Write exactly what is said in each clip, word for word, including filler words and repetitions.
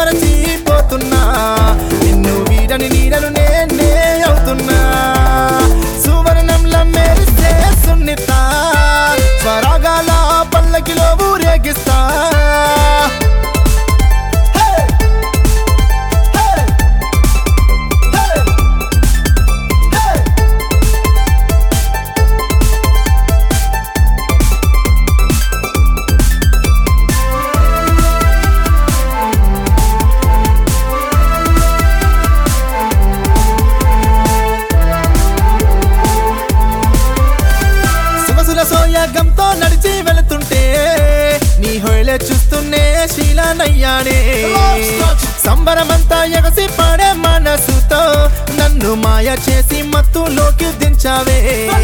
మైమరచిపోతున్నా నిన్ను వీడని నీడను నేనే అవుతున్నా సువర్ణంలా మెరిసే సున్నిత స్వరాగాల పల్లకిలో ఊరేగిస్తా సోయగంతో నడిచి వెళుతుంటే నీ హొయలే చూస్తూనే శీలానయ్యానే సంబరమంతా ఎగసి పాడే మనసుతో నన్ను మాయ చేసి మత్తులోకి దించావే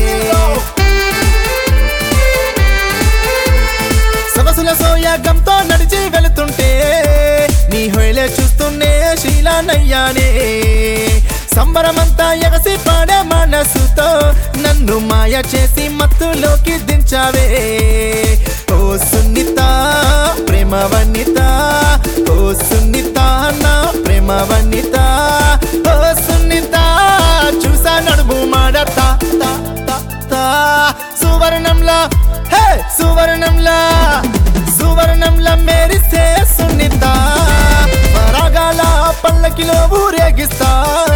సొగసుల సోయగంతో నడిచి వెళుతుంటే నీ హొయలే చూస్తూనే శీలానయ్యానే సంబరమంతా ఎగసి పాడే మనసుతో నన్ను మాయ చేసి మత్తులోకి దించావే ఓ సున్నిత ప్రేమ వనిత ఓ సున్నిత నా ప్రేమ వనిత ఓ సున్నిత చూసా నడుము మాడతా సువర్ణంలా హే సువర్ణంలా సువర్ణంలా మెరిసే సున్నిత రాగాల పల్లకిలో ఊరేగిస్తా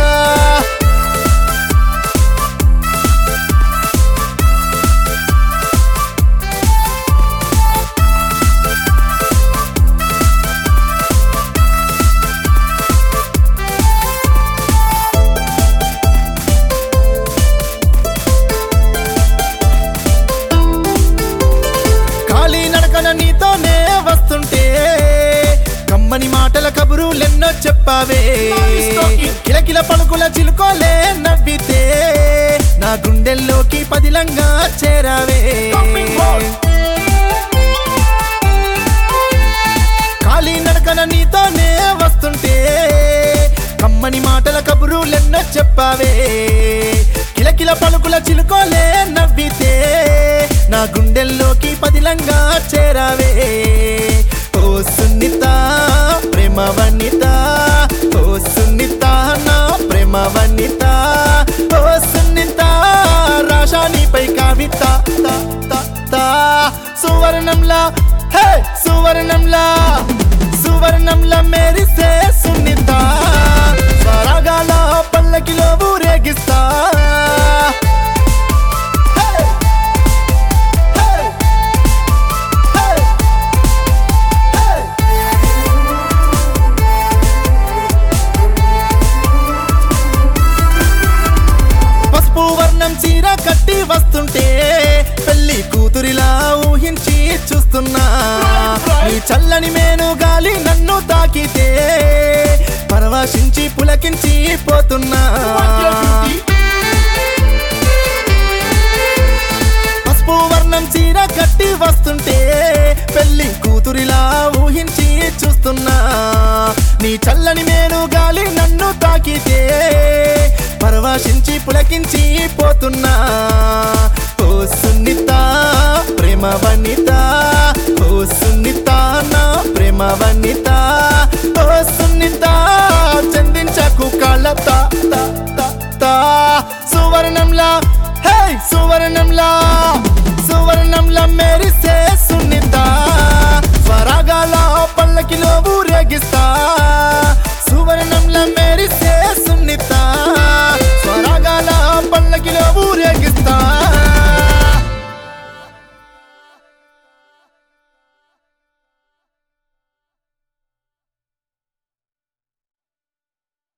నీతోనే వస్తుంటే కమ్మని మాటల కబురులెన్నో చెప్పావే కిలకిల పలుకుల చిలుకోలే నవ్వితే నా గుండెల్లోకి పదిలంగా చేరావే ఖాళీ నడకన నీతోనే వస్తుంటే కమ్మని మాటల కబురులెన్నో చెప్పావే కిలకిల పలుకుల చిలుకోలే నవ్వితే నా గుండెల్లోకి పదిలంగా చేరావే ఓ సున్నిత ప్రేమ వనిత ఓ సున్నిత నా ప్రేమ వనిత ఓ సున్నిత రాశానిపై కవిత సువర్ణంలా హే సువర్ణంలా సువర్ణంలా మెరిసే సున్నిత స్వరాగాల పల్లకిలో ఊరేగిస్తా వర్ణం చీర కట్టి వస్తుంటే పెళ్లి కూతురిలా ఊహించి చూస్తున్నా నీ చల్లని మేను గాలి నన్ను తాకితే పరవశించి పులకించి పోతున్నా పసుపు వర్ణం చీర కట్టి వస్తుంటే పెళ్లి కూతురిలా ఊహించి చూస్తున్నా నీ చల్లని మేను గాలి నన్ను తాకితే పరవశించి పులకించి పోతున్నా ఓ సున్నిత ప్రేమ వనిత ఓ సున్నిత నా ప్రేమ వనిత ఓ సున్నిత చందించకు కళత సువర్ణంలా హే సువర్ణంలా సువర్ణంలా మెరిసే సున్నిత స్వరాగాల పల్లకిలో ఊరేగిస్తా సువర్ణంలా మెరిసే సున్నిత